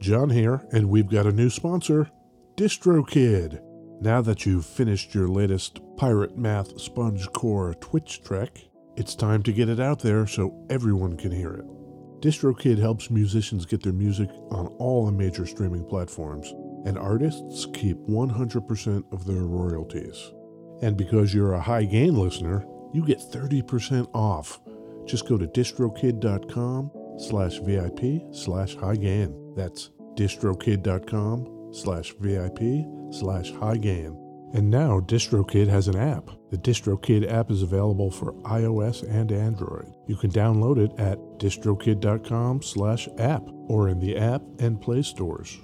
John here, and we've got a new sponsor, DistroKid. Now that you've finished your latest Pirate Math Sponge Core Twitch trek, it's time to get it out there so everyone can hear it. DistroKid helps musicians get their music on all the major streaming platforms, and artists keep 100% of their royalties. And because you're a High Gain listener, you get 30% off. Just go to distrokid.com/VIP/highgain. That's distrokid.com/VIP/highgain. And now DistroKid has an app. The DistroKid app is available for iOS and Android. You can download it at distrokid.com/app or in the App and Play stores.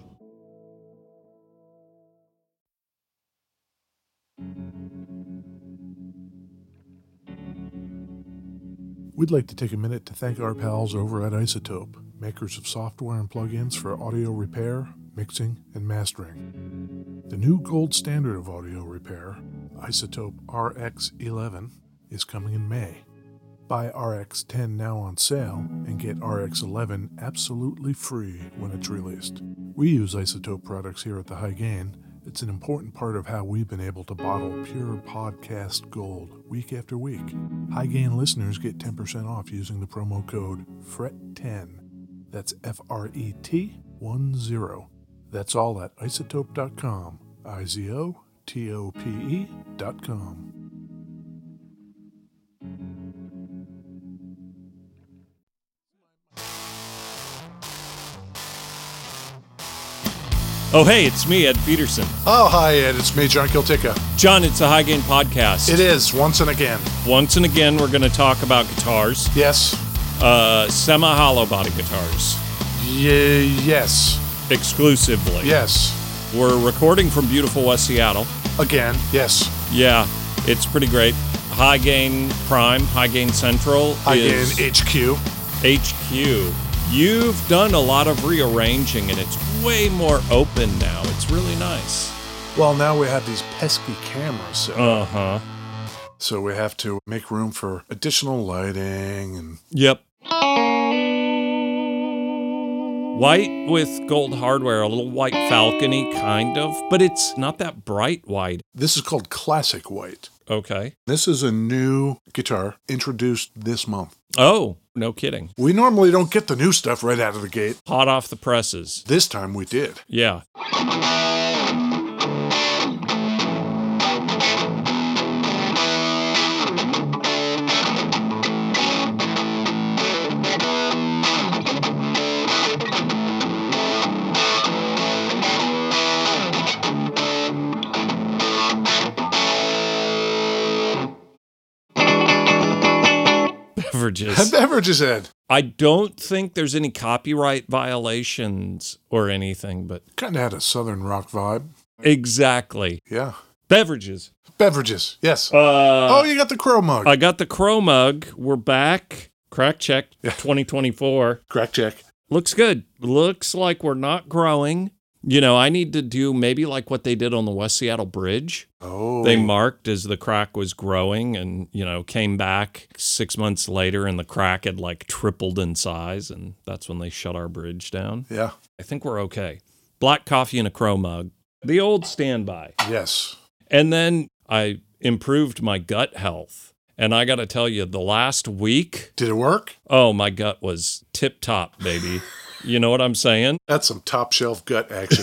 We'd like to take a minute to thank our pals over at iZotope, makers of software and plugins for audio repair, mixing, and mastering. The new gold standard of audio repair, iZotope RX11, is coming in May. Buy RX10 now on sale and get RX11 absolutely free when it's released. We use iZotope products here at the High Gain. It's an important part of how we've been able to bottle pure podcast gold week after week. High Gain listeners get 10% off using the promo code FRET10. That's FRET10. That's all at iZotope.com. IZOTOPE.com. Oh, hey, it's me, Ed Peterson. Oh, hi, Ed. It's me, John Kiltica. John, it's a High Gain podcast. It is, once and again. Once and again, we're going to talk about guitars. Yes. Semi-hollow body guitars. Yes. Exclusively. Yes. We're recording from beautiful West Seattle. Again, yes. Yeah, it's pretty great. High Gain Prime, High Gain Central. High Gain HQ. HQ. You've done a lot of rearranging, and it's way more open now. It's really nice. Well, now we have these pesky cameras set up. Uh-huh. So we have to make room for additional lighting and... Yep. White with gold hardware, a little white falcony kind of, but it's not that bright white. This is called Classic White. Okay. This is a new guitar introduced this month. Oh, no kidding. We normally don't get the new stuff right out of the gate. Hot off the presses. This time we did. Yeah. Beverages, Ed. I don't think there's any copyright violations or anything, but... Kind of had a Southern rock vibe. Exactly. Yeah. Beverages, yes. Oh, you got the Crow mug. I got the Crow mug. We're back. Crack check, 2024. Crack check. Looks good. Looks like we're not growing. You know, I need to do maybe like what they did on the West Seattle Bridge. Oh. They marked as the crack was growing and, you know, came back 6 months later and the crack had like tripled in size. And that's when they shut our bridge down. Yeah. I think we're okay. Black coffee in a Crow mug. The old standby. Yes. And then I improved my gut health. And I got to tell you, the last week... Did it work? Oh, my gut was tip-top, baby. You know what I'm saying? That's some top shelf gut action.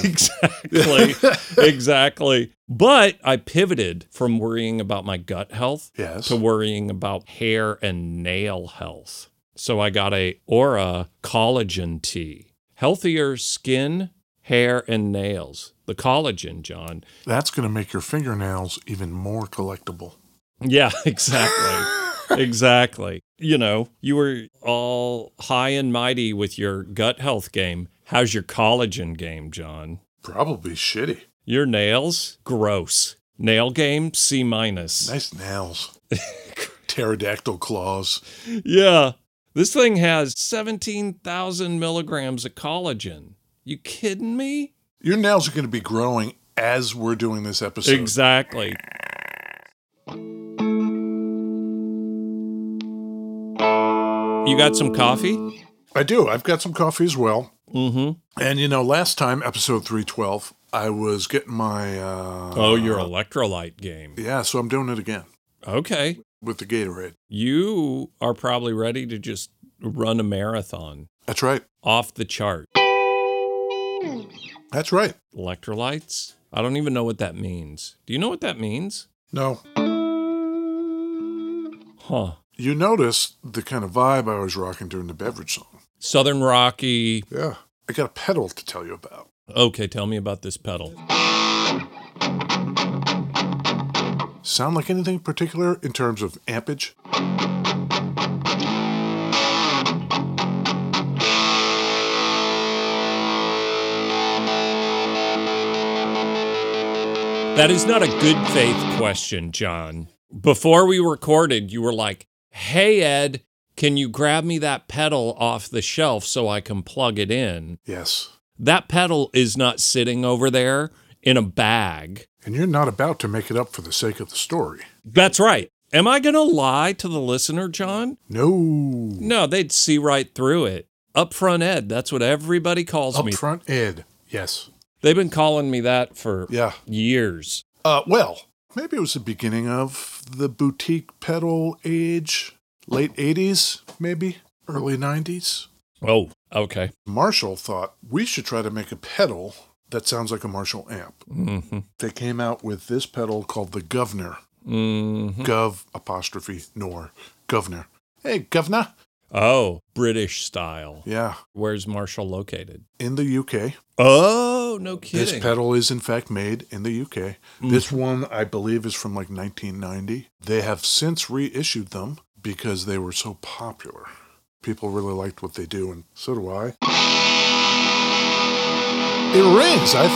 Exactly. But I pivoted from worrying about my gut health to worrying about hair and nail health. So I got a Aura collagen tea. Healthier skin, hair, and nails. The collagen, John. That's going to make your fingernails even more collectible. Yeah, exactly. Exactly. You know, you were all high and mighty with your gut health game. How's your collagen game, John? Probably shitty. Your nails? Gross. Nail game? C-. Nice nails. Pterodactyl claws. Yeah. This thing has 17,000 milligrams of collagen. You kidding me? Your nails are going to be growing as we're doing this episode. Exactly. You got some coffee? I do. I've got some coffee as well. Mm-hmm. And, last time, episode 312, I was getting my... your electrolyte game. Yeah, so I'm doing it again. Okay. With the Gatorade. You are probably ready to just run a marathon. That's right. Off the chart. That's right. Electrolytes? I don't even know what that means. Do you know what that means? No. Huh. You notice the kind of vibe I was rocking during the beverage song. Southern Rocky. Yeah. I got a pedal to tell you about. Okay, tell me about this pedal. Sound like anything particular in terms of ampage? That is not a good faith question, John. Before we recorded, you were like, hey, Ed, can you grab me that pedal off the shelf so I can plug it in? Yes. That pedal is not sitting over there in a bag. And you're not about to make it up for the sake of the story. That's right. Am I going to lie to the listener, John? No. No, they'd see right through it. Upfront Ed, that's what everybody calls me. Upfront Ed, yes. They've been calling me that for years. Well, maybe it was the beginning of the boutique pedal age. Late 80s, maybe? Early 90s? Oh, okay. Marshall thought we should try to make a pedal that sounds like a Marshall amp. Mm-hmm. They came out with this pedal called the Governor. Mm-hmm. Gov''nor. Governor. Hey, Governor. Oh, British style. Yeah. Where's Marshall located? In the UK. Oh, no kidding. This pedal is, in fact, made in the UK. Mm-hmm. This one, I believe, is from like 1990. They have since reissued them because they were so popular. People really liked what they do, and so do I. It rings, I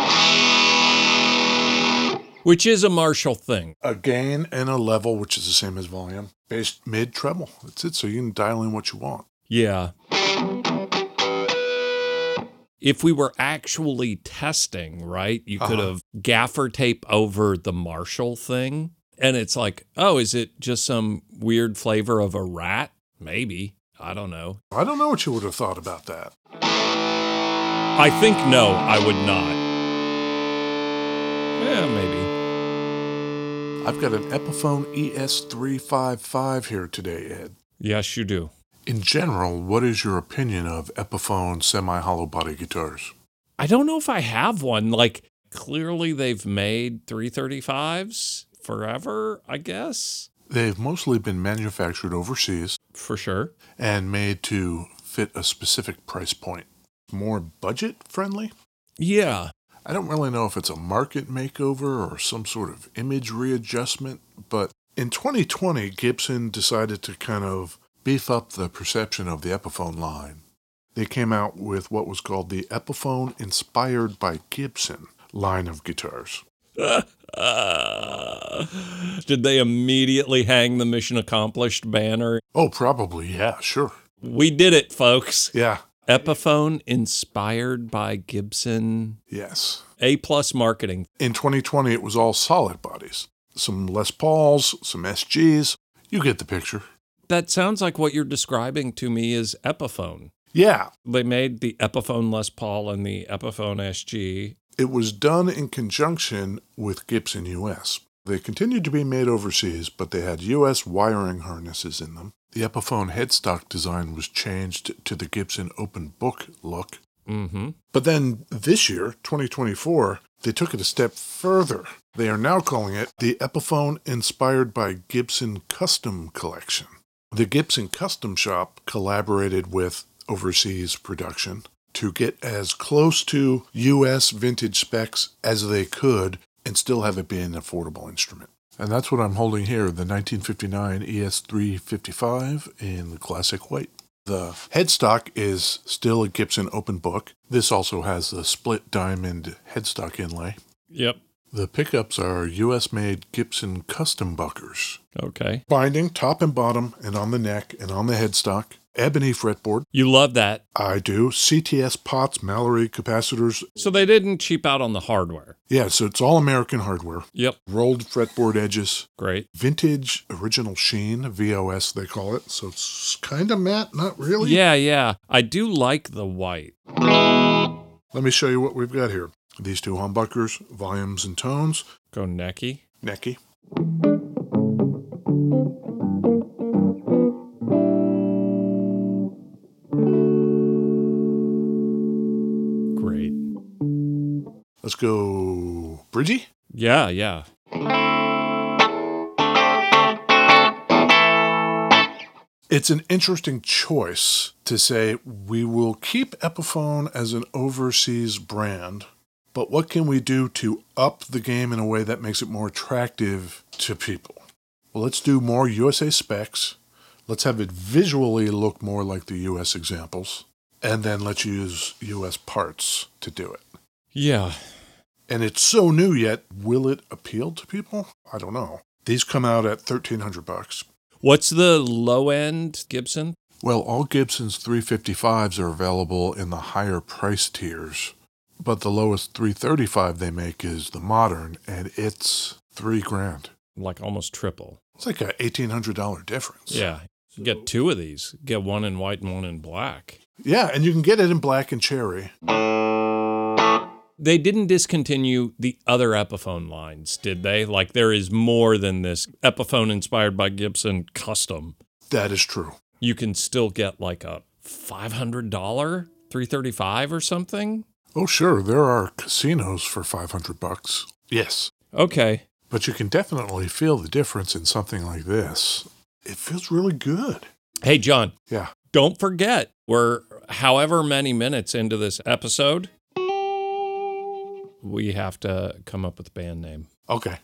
think. Which is a Marshall thing. A gain and a level, which is the same as volume. Bass, mid, treble. That's it, so you can dial in what you want. Yeah. If we were actually testing, right, you could have gaffer tape over the Marshall thing. And it's like, oh, is it just some weird flavor of a rat? Maybe. I don't know. I don't know what you would have thought about that. I think no, I would not. Yeah, maybe. I've got an Epiphone ES355 here today, Ed. Yes, you do. In general, what is your opinion of Epiphone semi-hollow body guitars? I don't know if I have one. Like, clearly they've made 335s forever, I guess. They've mostly been manufactured overseas. For sure. And made to fit a specific price point. More budget-friendly? Yeah. I don't really know if it's a market makeover or some sort of image readjustment, but in 2020, Gibson decided to kind of beef up the perception of the Epiphone line. They came out with what was called the Epiphone Inspired by Gibson line of guitars. Did they immediately hang the Mission Accomplished banner? Oh, probably, yeah, sure. We did it, folks. Yeah. Epiphone Inspired by Gibson. Yes. A+ marketing. In 2020, it was all solid bodies. Some Les Pauls, some SGs. You get the picture. That sounds like what you're describing to me is Epiphone. Yeah. They made the Epiphone Les Paul and the Epiphone SG. It was done in conjunction with Gibson US. They continued to be made overseas, but they had US wiring harnesses in them. The Epiphone headstock design was changed to the Gibson open book look. Mm-hmm. But then this year, 2024, they took it a step further. They are now calling it the Epiphone Inspired by Gibson Custom Collection. The Gibson Custom Shop collaborated with overseas production to get as close to U.S. vintage specs as they could and still have it be an affordable instrument. And that's what I'm holding here, the 1959 ES355 in classic white. The headstock is still a Gibson open book. This also has the split diamond headstock inlay. Yep. The pickups are US-made Gibson custom buckers. Okay. Binding top and bottom and on the neck and on the headstock. Ebony fretboard. You love that. I do. CTS pots, Mallory capacitors. So they didn't cheap out on the hardware. Yeah, so it's all American hardware. Yep. Rolled fretboard edges. Great. Vintage original sheen, VOS they call it. So it's kind of matte, not really. Yeah. I do like the white. Let me show you what we've got here. These two humbuckers, volumes and tones. Go necky. Necky. Great. Let's go bridgy? Yeah. It's an interesting choice to say we will keep Epiphone as an overseas brand, but what can we do to up the game in a way that makes it more attractive to people? Well, let's do more USA specs. Let's have it visually look more like the US examples. And then let's use US parts to do it. Yeah. And it's so new yet, will it appeal to people? I don't know. These come out at $1,300. What's the low-end Gibson? Well, all Gibson's 355s are available in the higher price tiers, but the lowest 335 they make is the modern, and it's $3,000. Like almost triple. It's like a $1,800 difference. Yeah. You get two of these. Get one in white and one in black. Yeah, and you can get it in black and cherry. They didn't discontinue the other Epiphone lines, did they? Like, there is more than this Epiphone inspired by Gibson custom. That is true. You can still get like a $500 335 or something? Oh, sure. There are casinos for $500. Yes. Okay. But you can definitely feel the difference in something like this. It feels really good. Hey, John. Yeah. Don't forget, we're however many minutes into this episode. We have to come up with a band name. Okay.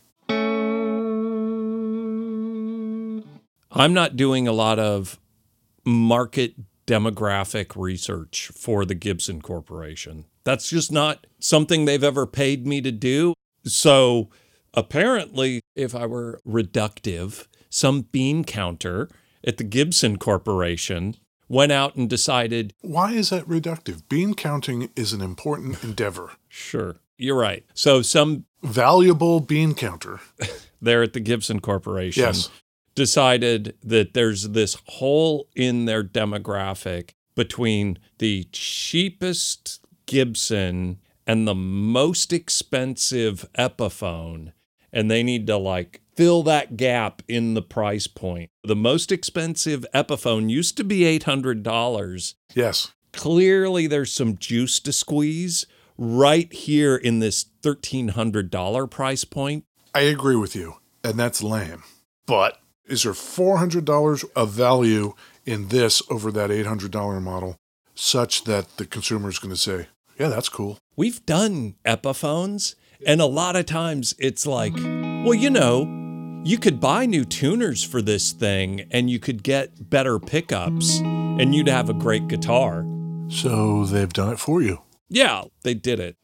I'm not doing a lot of market demographic research for the Gibson Corporation. That's just not something they've ever paid me to do. So apparently, if I were reductive, some bean counter at the Gibson Corporation went out and decided... Why is that reductive? Bean counting is an important endeavor. Sure. You're right. So some valuable bean counter there at the Gibson Corporation yes. decided that there's this hole in their demographic between the cheapest Gibson and the most expensive Epiphone, and they need to like fill that gap in the price point. The most expensive Epiphone used to be $800. Yes. Clearly there's some juice to squeeze right here in this $1,300 price point. I agree with you, and that's lame. But is there $400 of value in this over that $800 model such that the consumer is going to say, yeah, that's cool? We've done Epiphones, and a lot of times it's like, well, you know, you could buy new tuners for this thing and you could get better pickups and you'd have a great guitar. So they've done it for you. Yeah, they did it.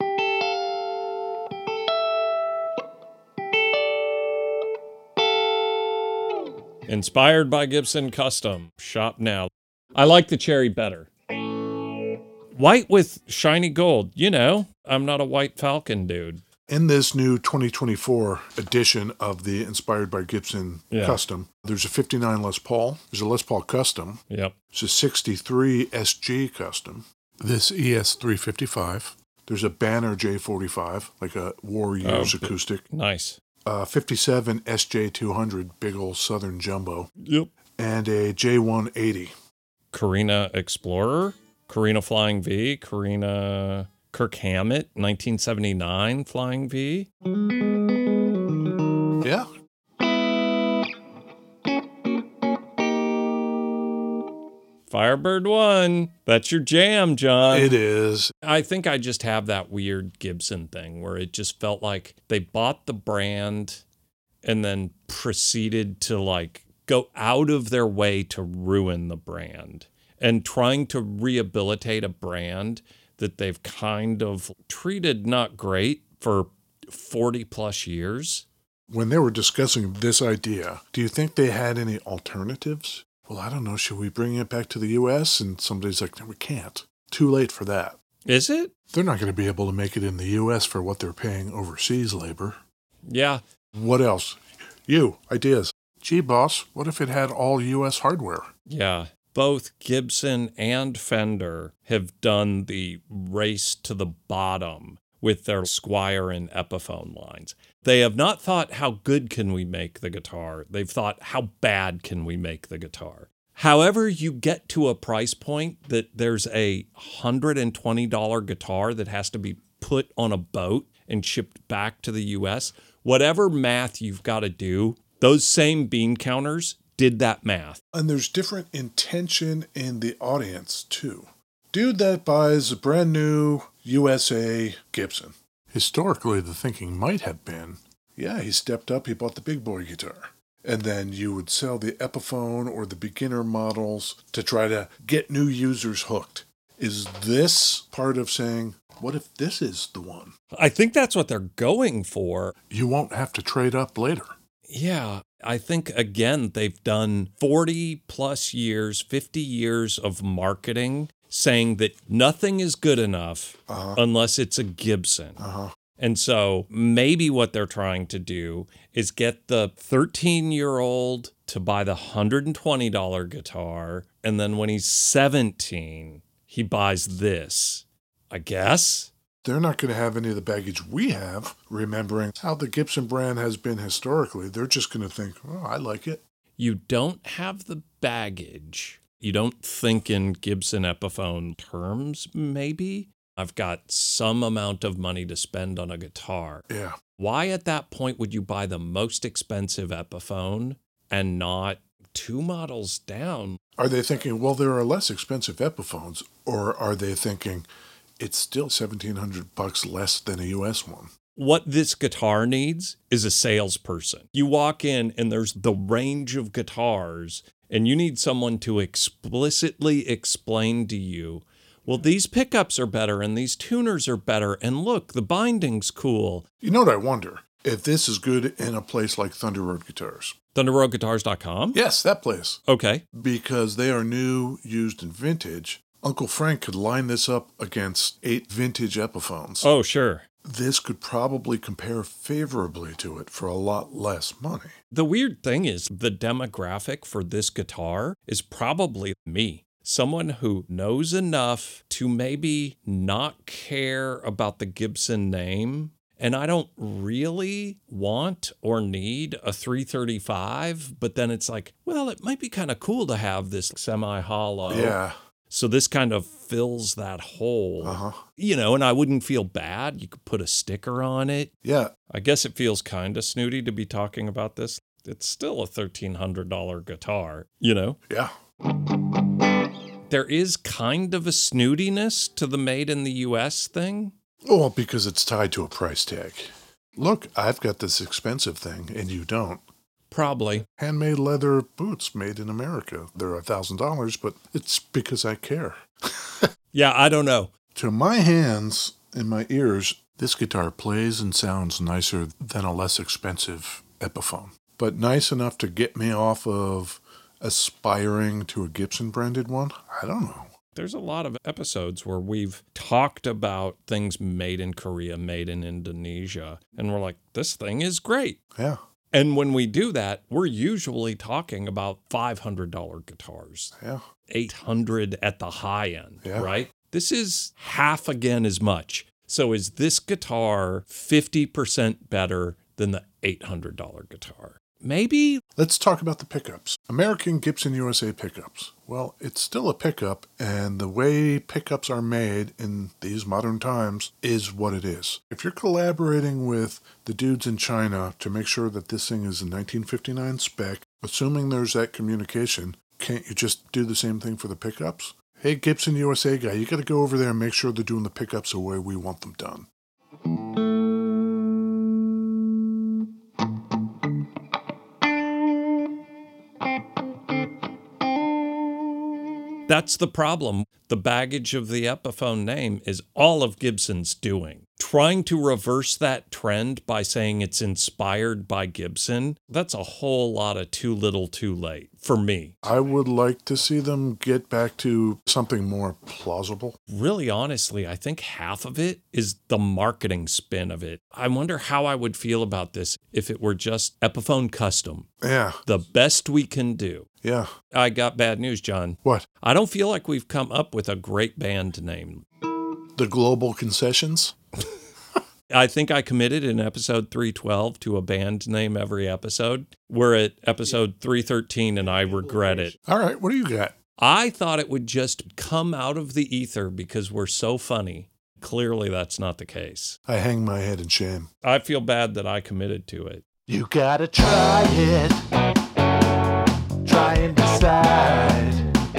Inspired by Gibson Custom. Shop now. I like the cherry better. White with shiny gold. You know, I'm not a White Falcon dude. In this new 2024 edition of the Inspired by Gibson Custom, there's a 59 Les Paul. There's a Les Paul Custom. Yep. There's a 63 SG Custom. This ES355. There's a Banner J45, like a War Years acoustic. Nice. 57 SJ200, big old Southern Jumbo. Yep. And a J180. Carina Explorer, Carina Flying V, Carina Kirk Hammett, 1979 Flying V. Yeah. Firebird 1. That's your jam, John. It is. I think I just have that weird Gibson thing where it just felt like they bought the brand and then proceeded to like go out of their way to ruin the brand and trying to rehabilitate a brand that they've kind of treated not great for 40 plus years. When they were discussing this idea, do you think they had any alternatives? Well, I don't know. Should we bring it back to the U.S.? And somebody's like, no, we can't. Too late for that. Is it? They're not going to be able to make it in the U.S. for what they're paying overseas labor. Yeah. What else? You, ideas. Gee, boss, what if it had all U.S. hardware? Yeah. both Gibson and Fender have done the race to the bottom with their Squier and Epiphone lines. They have not thought, how good can we make the guitar? They've thought, how bad can we make the guitar? However you get to a price point that there's a $120 guitar that has to be put on a boat and shipped back to the US, whatever math you've got to do, those same bean counters did that math. And there's different intention in the audience, too. Dude that buys a brand new USA Gibson. Historically, the thinking might have been, yeah, he stepped up, he bought the big boy guitar. And then you would sell the Epiphone or the beginner models to try to get new users hooked. Is this part of saying, what if this is the one? I think that's what they're going for. You won't have to trade up later. Yeah, I think, again, they've done 40 plus years, 50 years of marketing saying that nothing is good enough unless it's a Gibson. And so maybe what they're trying to do is get the 13-year-old to buy the $120 guitar, and then when he's 17, he buys this, I guess. They're not going to have any of the baggage we have, remembering how the Gibson brand has been historically. They're just going to think, oh, I like it. You don't have the baggage. You don't think in Gibson Epiphone terms, maybe. I've got some amount of money to spend on a guitar. Yeah. Why at that point would you buy the most expensive Epiphone and not two models down? Are they thinking, well, there are less expensive Epiphones, or are they thinking it's still $1,700 less than a US one? What this guitar needs is a salesperson. You walk in and there's the range of guitars, and you need someone to explicitly explain to you, well, these pickups are better and these tuners are better, and look, the binding's cool. You know what I wonder? If this is good in a place like Thunder Road Guitars. ThunderRoadGuitars.com? Yes, that place. Okay. Because they are new, used, and vintage. Uncle Frank could line this up against 8 vintage Epiphones. Oh, sure. This could probably compare favorably to it for a lot less money. The weird thing is the demographic for this guitar is probably me. Someone who knows enough to maybe not care about the Gibson name. And I don't really want or need a 335, but then it's like, well, it might be kind of cool to have this semi-hollow. Yeah. So this kind of fills that hole, you know, and I wouldn't feel bad. You could put a sticker on it. Yeah. I guess it feels kind of snooty to be talking about this. It's still a $1,300 guitar, you know? Yeah. There is kind of a snootiness to the made in the US thing. Well, because it's tied to a price tag. Look, I've got this expensive thing, and you don't. Probably. Handmade leather boots made in America. They're $1,000, but it's because I care. Yeah, I don't know. To my hands and my ears, this guitar plays and sounds nicer than a less expensive Epiphone. But nice enough to get me off of aspiring to a Gibson-branded one? I don't know. There's a lot of episodes where we've talked about things made in Korea, made in Indonesia, and we're like, this thing is great. Yeah. And when we do that, we're usually talking about $500 guitars. Yeah. $800 at the high end, yeah. Right? This is half again as much. So is this guitar 50% better than the $800 guitar? Maybe. Let's talk about the pickups. American Gibson USA pickups. Well, it's still a pickup, and the way pickups are made in these modern times is what it is. If you're collaborating with the dudes in China to make sure that this thing is a 1959 spec, assuming there's that communication, can't you just do the same thing for the pickups? Hey, Gibson USA guy, you got to go over there and make sure they're doing the pickups the way we want them done. That's the problem. The baggage of the Epiphone name is all of Gibson's doing. Trying to reverse that trend by saying it's inspired by Gibson, that's a whole lot of too little too late for me. I would like to see them get back to something more plausible. Really, honestly, I think half of it is the marketing spin of it. I wonder how I would feel about this if it were just Epiphone Custom. Yeah. The best we can do. Yeah. I got bad news, John. What? I don't feel like we've come up with a great band name. The Global Concessions? I think I committed in episode 312 to a band name every episode. We're at episode 313 and I regret it. All right, what do you got? I thought it would just come out of the ether because we're so funny. Clearly, that's not the case. I hang my head in shame. I feel bad that I committed to it. You gotta try it. Try and decide.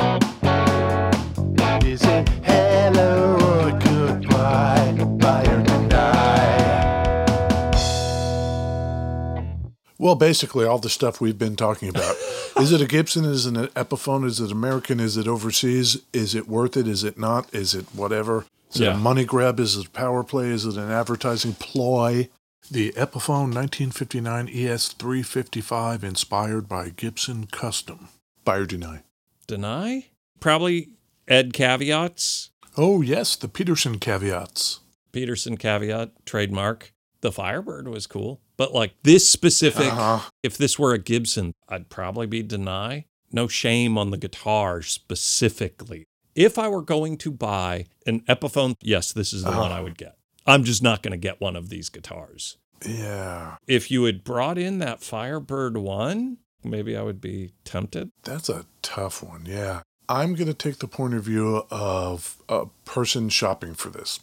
Is it hello or goodbye? Buy or deny? Well, basically, all the stuff we've been talking about. Is it a Gibson? Is it an Epiphone? Is it American? Is it overseas? Is it worth it? Is it not? Is it whatever? Is it a money grab? Is it a power play? Is it an advertising ploy? The Epiphone 1959 ES355 inspired by Gibson Custom. Buy or deny? Deny? Probably Ed Caveats. Oh, yes, the Peterson Caveats. Peterson Caveat, trademark. The Firebird was cool. But like this specific, if this were a Gibson, I'd probably be deny. No shame on the guitar specifically. If I were going to buy an Epiphone, yes, this is the one I would get. I'm just not going to get one of these guitars. Yeah. If you had brought in that Firebird one, maybe I would be tempted. That's a tough one, yeah. I'm going to take the point of view of a person shopping for this.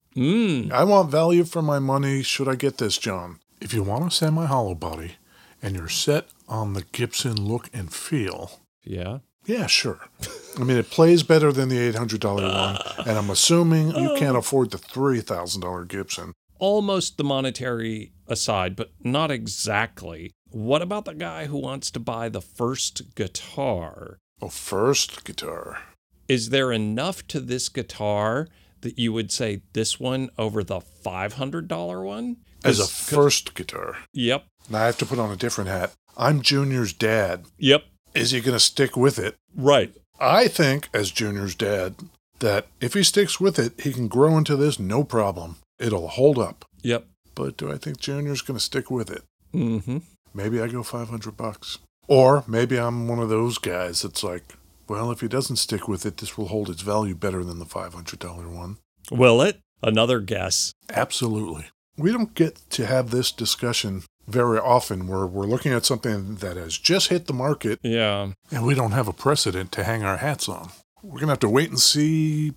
I want value for my money. Should I get this, John? If you want a semi-hollow body and you're set on the Gibson look and feel. Yeah, sure. I mean, it plays better than the $800 one, and I'm assuming you can't afford the $3,000 Gibson. Almost the monetary aside, but not exactly. What about the guy who wants to buy the first guitar? Oh, first guitar. Is there enough to this guitar that you would say this one over the $500 one? As a first guitar? Yep. Now I have to put on a different hat. I'm Junior's dad. Yep. Is he going to stick with it? Right. I think, as Junior's dad, that if he sticks with it, he can grow into this no problem. It'll hold up. Yep. But do I think Junior's going to stick with it? Mm-hmm. Maybe I go $500. Or maybe I'm one of those guys that's like, well, if he doesn't stick with it, this will hold its value better than the $500 one. Will it? Another guess. Absolutely. We don't get to have this discussion very often where we're looking at something that has just hit the market. Yeah. And we don't have a precedent to hang our hats on. We're going to have to wait and see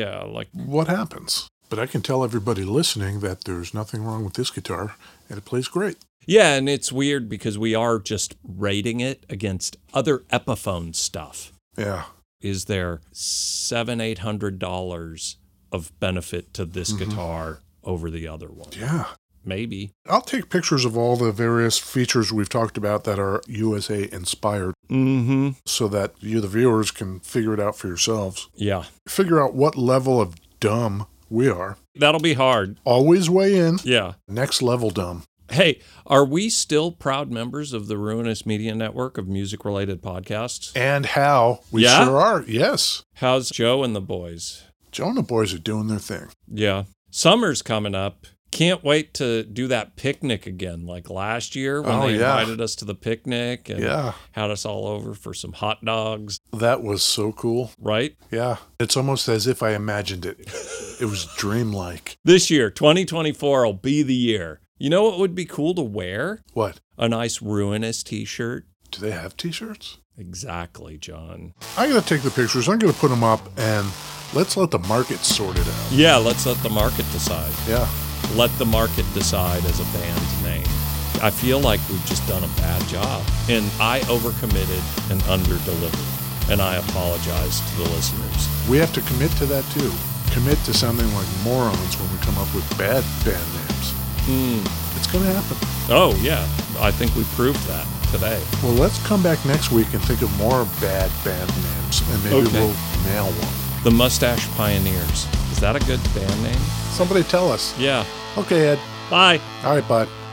what happens. But I can tell everybody listening that there's nothing wrong with this guitar, and it plays great. Yeah, and it's weird because we are just rating it against other Epiphone stuff. Yeah. Is there $700-800 of benefit to this guitar over the other one? Yeah. Maybe. I'll take pictures of all the various features we've talked about that are USA inspired. So that you, the viewers, can figure it out for yourselves. Yeah. Figure out what level of dumb we are. That'll be hard. Always weigh in. Yeah. Next level dumb. Hey, are we still proud members of the Ruinous Media Network of music-related podcasts? And how? We sure are, yes. How's Joe and the boys? Joe and the boys are doing their thing. Yeah. Summer's coming up. Can't wait to do that picnic again, like last year when they invited us to the picnic and had us all over for some hot dogs. That was so cool. Right? Yeah. It's almost as if I imagined it. It was dreamlike. This year, 2024, will be the year. You know what would be cool to wear? What? A nice Ruinous t-shirt. Do they have t-shirts? Exactly, John. I'm going to take the pictures. I'm going to put them up, and let's let the market sort it out. Yeah, let's let the market decide. Yeah. Let the market decide as a band's name. I feel like we've just done a bad job, and I overcommitted and underdelivered, and I apologize to the listeners. We have to commit to that, too. Commit to sounding like morons when we come up with bad band names. It's going to happen. Oh, yeah. I think we proved that today. Well, let's come back next week and think of more bad band names, and maybe we'll nail one. The Mustache Pioneers. Is that a good band name? Somebody tell us. Yeah. Okay, Ed. Bye. All right, bud.